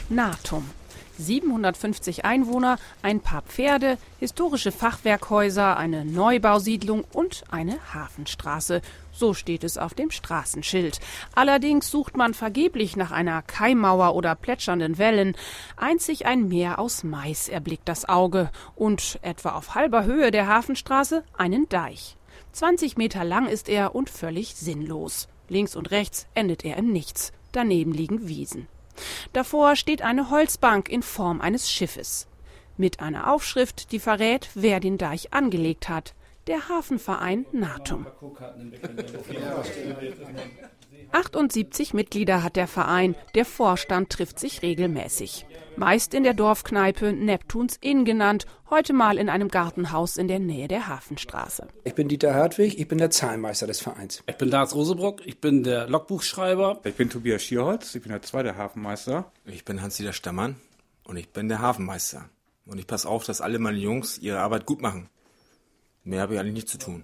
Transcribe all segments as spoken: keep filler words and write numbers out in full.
Natum. siebenhundertfünfzig Einwohner, ein paar Pferde, historische Fachwerkhäuser, eine Neubausiedlung und eine Hafenstraße. So steht es auf dem Straßenschild. Allerdings sucht man vergeblich nach einer Kaimauer oder plätschernden Wellen. Einzig ein Meer aus Mais erblickt das Auge und etwa auf halber Höhe der Hafenstraße einen Deich. zwanzig Meter lang ist er und völlig sinnlos. Links und rechts endet er im Nichts. Daneben liegen Wiesen. Davor steht eine Holzbank in Form eines Schiffes. Mit einer Aufschrift, die verrät, wer den Deich angelegt hat. Der Hafenverein Natum. achtundsiebzig Mitglieder hat der Verein. Der Vorstand trifft sich regelmäßig. Meist in der Dorfkneipe Neptuns Inn genannt, heute mal in einem Gartenhaus in der Nähe der Hafenstraße. Ich bin Dieter Hartwig, ich bin der Zahlmeister des Vereins. Ich bin Lars Rosebrock, ich bin der Logbuchschreiber. Ich bin Tobias Schierholz, ich bin der zweite Hafenmeister. Ich bin Hans-Dieter Stammann und ich bin der Hafenmeister. Und ich passe auf, dass alle meine Jungs ihre Arbeit gut machen. Mehr habe ich eigentlich nicht zu tun.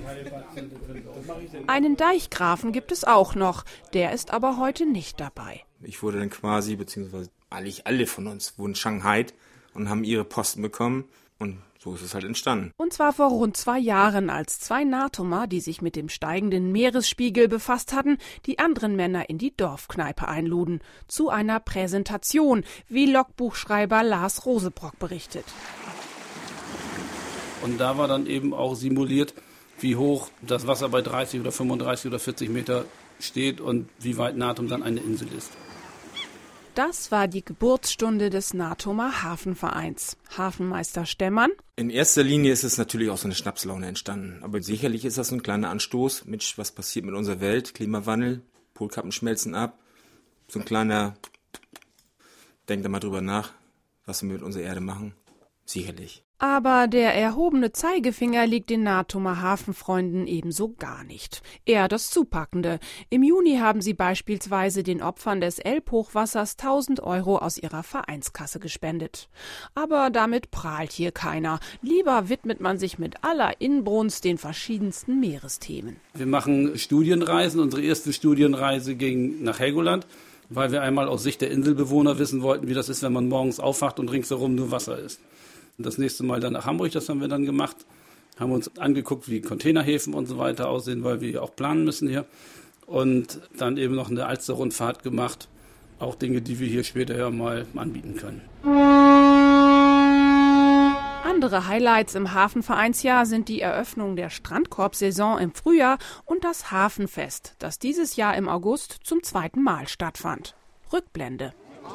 Einen Deichgrafen gibt es auch noch, der ist aber heute nicht dabei. Ich wurde dann quasi, beziehungsweise eigentlich alle von uns wurden Shanghai und haben ihre Posten bekommen und so ist es halt entstanden. Und zwar vor rund zwei Jahren, als zwei Natumer, die sich mit dem steigenden Meeresspiegel befasst hatten, die anderen Männer in die Dorfkneipe einluden. Zu einer Präsentation, wie Logbuchschreiber Lars Rosebrock berichtet. Und da war dann eben auch simuliert, wie hoch das Wasser bei dreißig oder fünfunddreißig oder vierzig Meter steht und wie weit Natum dann eine Insel ist. Das war die Geburtsstunde des Natumer Hafenvereins. Hafenmeister Stemmann. In erster Linie ist es natürlich auch so eine Schnapslaune entstanden. Aber sicherlich ist das ein kleiner Anstoß. Mensch, was passiert mit unserer Welt? Klimawandel, Polkappen schmelzen ab. So ein kleiner, denkt da mal drüber nach, was wir mit unserer Erde machen. Sicherlich. Aber der erhobene Zeigefinger liegt den Natumer Hafenfreunden ebenso gar nicht. Eher das Zupackende. Im Juni haben sie beispielsweise den Opfern des Elbhochwassers tausend Euro aus ihrer Vereinskasse gespendet. Aber damit prahlt hier keiner. Lieber widmet man sich mit aller Inbrunst den verschiedensten Meeresthemen. Wir machen Studienreisen. Unsere erste Studienreise ging nach Helgoland, weil wir einmal aus Sicht der Inselbewohner wissen wollten, wie das ist, wenn man morgens aufwacht und ringsherum nur Wasser ist. Das nächste Mal dann nach Hamburg, das haben wir dann gemacht, haben uns angeguckt, wie Containerhäfen und so weiter aussehen, weil wir auch planen müssen hier. Und dann eben noch eine Alster-Rundfahrt gemacht, auch Dinge, die wir hier später ja mal anbieten können. Andere Highlights im Hafenvereinsjahr sind die Eröffnung der Strandkorbsaison im Frühjahr und das Hafenfest, das dieses Jahr im August zum zweiten Mal stattfand. Rückblende.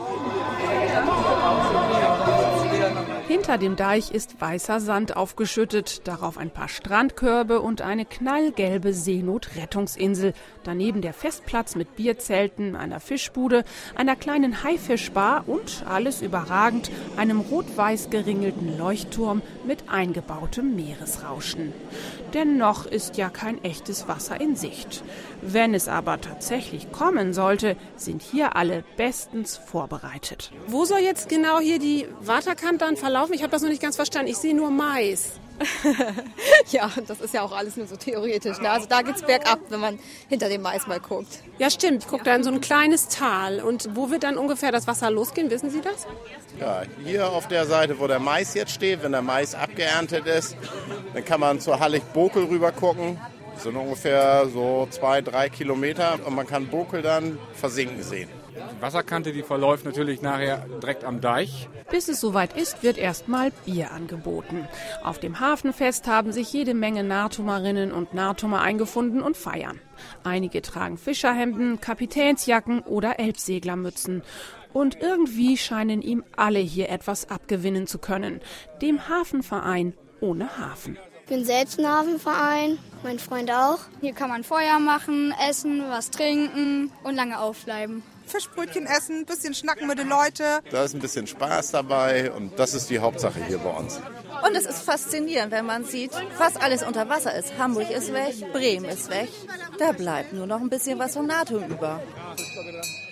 Hinter dem Deich ist weißer Sand aufgeschüttet, darauf ein paar Strandkörbe und eine knallgelbe Seenotrettungsinsel. Daneben der Festplatz mit Bierzelten, einer Fischbude, einer kleinen Haifischbar und, alles überragend, einem rot-weiß geringelten Leuchtturm mit eingebautem Meeresrauschen. Dennoch ist ja kein echtes Wasser in Sicht. Wenn es aber tatsächlich kommen sollte, sind hier alle bestens vorbereitet. Wo soll jetzt genau hier die Waterkant dann verlaufen? Ich habe das noch nicht ganz verstanden. Ich sehe nur Mais. Ja, das ist ja auch alles nur so theoretisch. Ne? Also da geht's bergab, wenn man hinter dem Mais mal guckt. Ja, stimmt. Ich gucke da in so ein kleines Tal. Und wo wird dann ungefähr das Wasser losgehen? Wissen Sie das? Ja, hier auf der Seite, wo der Mais jetzt steht, wenn der Mais abgeerntet ist, dann kann man zur Hallig-Bokel rüber gucken. Das sind ungefähr so zwei, drei Kilometer und man kann Bokel dann versinken sehen. Die Wasserkante, die verläuft natürlich nachher direkt am Deich. Bis es soweit ist, wird erstmal Bier angeboten. Auf dem Hafenfest haben sich jede Menge Natumerinnen und Natumer eingefunden und feiern. Einige tragen Fischerhemden, Kapitänsjacken oder Elbseglermützen. Und irgendwie scheinen ihm alle hier etwas abgewinnen zu können. Dem Hafenverein ohne Hafen. Ich bin selbst ein Hafenverein, mein Freund auch. Hier kann man Feuer machen, essen, was trinken und lange aufbleiben. Fischbrötchen essen, ein bisschen schnacken mit den Leuten. Da ist ein bisschen Spaß dabei und das ist die Hauptsache hier bei uns. Und es ist faszinierend, wenn man sieht, was alles unter Wasser ist. Hamburg ist weg, Bremen ist weg. Da bleibt nur noch ein bisschen was vom Natum über.